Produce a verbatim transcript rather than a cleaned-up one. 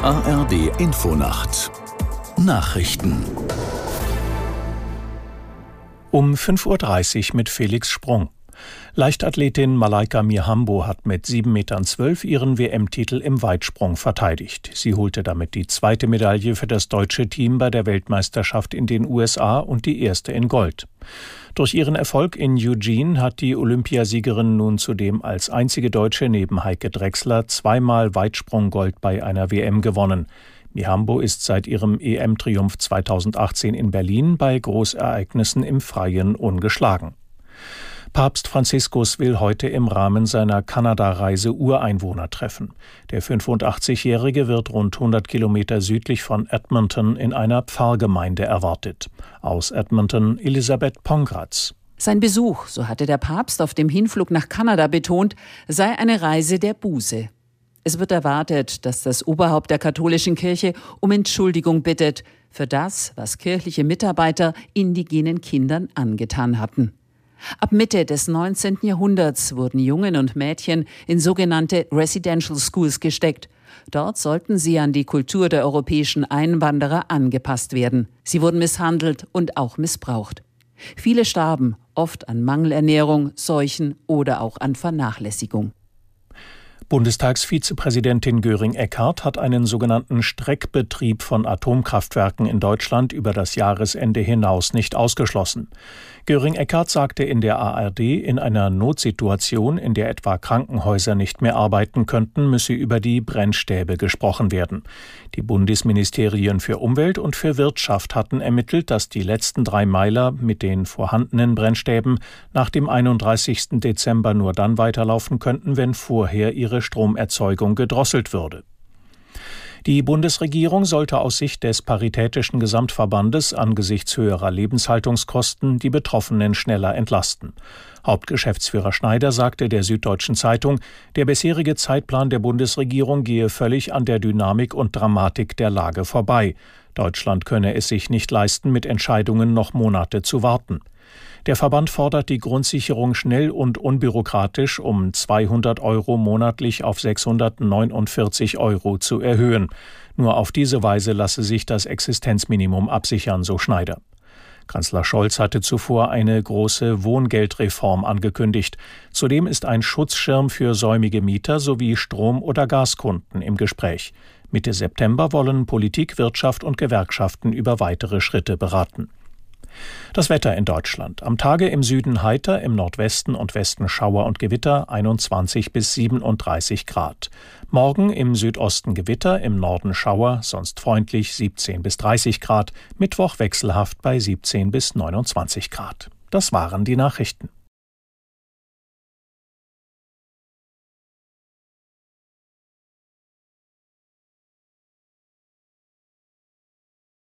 A R D Infonacht Nachrichten um fünf Uhr dreißig mit Felix Sprung. Leichtathletin Malaika Mihambo hat mit sieben Komma zwölf Metern ihren W M-Titel im Weitsprung verteidigt. Sie holte damit die zweite Medaille für das deutsche Team bei der Weltmeisterschaft in den U S A und die erste in Gold. Durch ihren Erfolg in Eugene hat die Olympiasiegerin nun zudem als einzige Deutsche neben Heike Drechsler zweimal Weitsprunggold bei einer W M gewonnen. Mihambo ist seit ihrem E M-Triumph zweitausendachtzehn in Berlin bei Großereignissen im Freien ungeschlagen. Papst Franziskus will heute im Rahmen seiner Kanada-Reise Ureinwohner treffen. Der fünfundachtzigjährige wird rund hundert Kilometer südlich von Edmonton in einer Pfarrgemeinde erwartet. Aus Edmonton Elisabeth Pongratz. Sein Besuch, so hatte der Papst auf dem Hinflug nach Kanada betont, sei eine Reise der Buße. Es wird erwartet, dass das Oberhaupt der katholischen Kirche um Entschuldigung bittet für das, was kirchliche Mitarbeiter indigenen Kindern angetan hatten. Ab Mitte des neunzehnten Jahrhunderts wurden Jungen und Mädchen in sogenannte Residential Schools gesteckt. Dort sollten sie an die Kultur der europäischen Einwanderer angepasst werden. Sie wurden misshandelt und auch missbraucht. Viele starben, oft an Mangelernährung, Seuchen oder auch an Vernachlässigung. Bundestagsvizepräsidentin Göring-Eckardt hat einen sogenannten Streckbetrieb von Atomkraftwerken in Deutschland über das Jahresende hinaus nicht ausgeschlossen. Göring-Eckardt sagte in der A R D, in einer Notsituation, in der etwa Krankenhäuser nicht mehr arbeiten könnten, müsse über die Brennstäbe gesprochen werden. Die Bundesministerien für Umwelt und für Wirtschaft hatten ermittelt, dass die letzten drei Meiler mit den vorhandenen Brennstäben nach dem einunddreißigsten Dezember nur dann weiterlaufen könnten, wenn vorher ihre Stromerzeugung gedrosselt würde. Die Bundesregierung sollte aus Sicht des Paritätischen Gesamtverbandes angesichts höherer Lebenshaltungskosten die Betroffenen schneller entlasten. Hauptgeschäftsführer Schneider sagte der Süddeutschen Zeitung, der bisherige Zeitplan der Bundesregierung gehe völlig an der Dynamik und Dramatik der Lage vorbei. Deutschland könne es sich nicht leisten, mit Entscheidungen noch Monate zu warten. Der Verband fordert die Grundsicherung schnell und unbürokratisch um zweihundert Euro monatlich auf sechshundertneunundvierzig Euro zu erhöhen. Nur auf diese Weise lasse sich das Existenzminimum absichern, so Schneider. Kanzler Scholz hatte zuvor eine große Wohngeldreform angekündigt. Zudem ist ein Schutzschirm für säumige Mieter sowie Strom- oder Gaskunden im Gespräch. Mitte September wollen Politik, Wirtschaft und Gewerkschaften über weitere Schritte beraten. Das Wetter in Deutschland. Am Tage im Süden heiter, im Nordwesten und Westen Schauer und Gewitter, einundzwanzig bis siebenunddreißig Grad. Morgen im Südosten Gewitter, im Norden Schauer, sonst freundlich siebzehn bis dreißig Grad. Mittwoch wechselhaft bei siebzehn bis neunundzwanzig Grad. Das waren die Nachrichten.